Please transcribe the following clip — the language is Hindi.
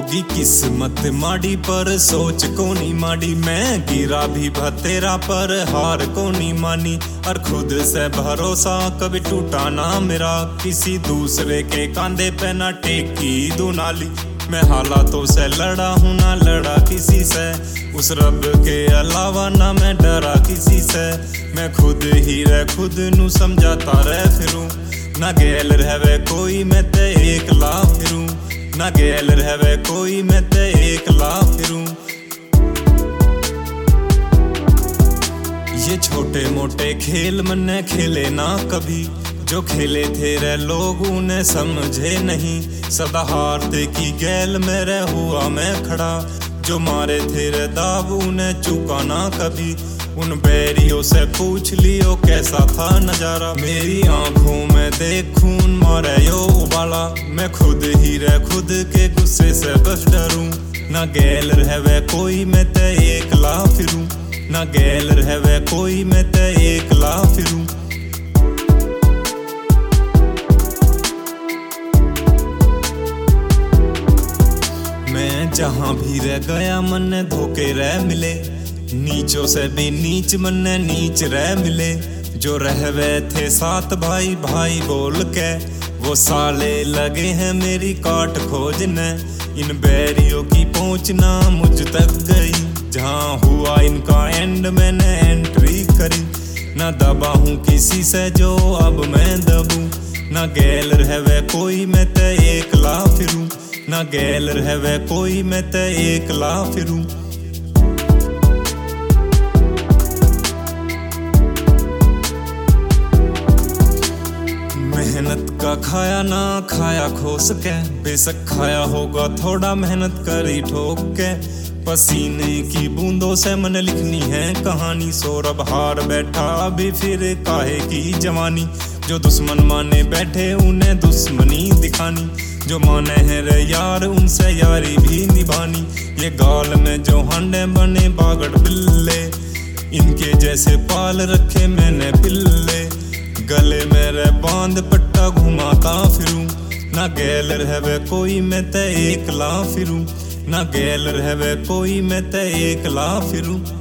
होगी किस्मत माड़ी पर सोच को नहीं माड़ी। मैं गिरा भी भतेरा पर हार को नहीं मानी। और खुद से भरोसा कभी टूटा ना मेरा, किसी दूसरे के कांधे पे ना टेकी दुनाली। मैं हालातों से लड़ा हूँ ना लड़ा किसी से, उस रब के अलावा ना मैं डरा किसी से। मैं खुद ही रह खुद नू समझाता रह फिरूं, ना गैल रहवे कोई मैं ते एकला फिरूं, ना गैल रहवे कोई मैं ते एकला फिरूं। ये छोटे मोटे खेल मैंने खेले ना कभी, जो खेले थे रे लोग उन्हें समझे नहीं। सदा हारते की गैल मेरे हुआ मैं खड़ा, जो मारे थे रे दाव उन्हें चुका ना कभी। उन बैरियों से पूछ लियो कैसा था नजारा, मेरी आंखों में देख खून मारे यो उबाला। मैं खुद ही रह खुद के गुस्से से बस डरूं, ना गैल रहवे कोई मैं ते एकला फिरूं, ना गैल रहवे कोई मैं ते एकला फिरूं। मैं जहां भी रह गया मन्ने धोखे रह मिले, नीचों से भी नीच मन्ने नीच रह मिले। जो रहवे थे साथ भाई भाई बोल के, वो साले लगे हैं मेरी काट खोजने। इन बैरियों की पहुंचना मुझ तक गई, जहां हुआ इनका एंड मैंने एंट्री करी। ना दबा हूँ किसी से जो अब मैं दबूं, ना गैल रहवे कोई मैं ते एकला फिरूं, ना गैल रहवे कोई मैं ते एकला फिरूं। मेहनत का खाया ना खाया खो सके, बेशक खाया होगा थोड़ा मेहनत करी ठोक के। पसीने की बूंदों से मन लिखनी है कहानी, सौरभ हार बैठा अभी फिर काहे की जवानी। जो दुश्मन माने बैठे उन्हें दुश्मनी दिखानी, जो माने हैं रे यार उनसे यारी भी निभानी। ये गाल में जो हांडे बने बागड़ बिल्ले, इनके जैसे पाल रखे मैंने पिल्ले। गले मेरे बांध पट्टा घुमाता फिरूं, ना गैल रहवे कोई मैं ते एकला फिरूं, ना गैल रहवे कोई मैं ते एकला फिरूं।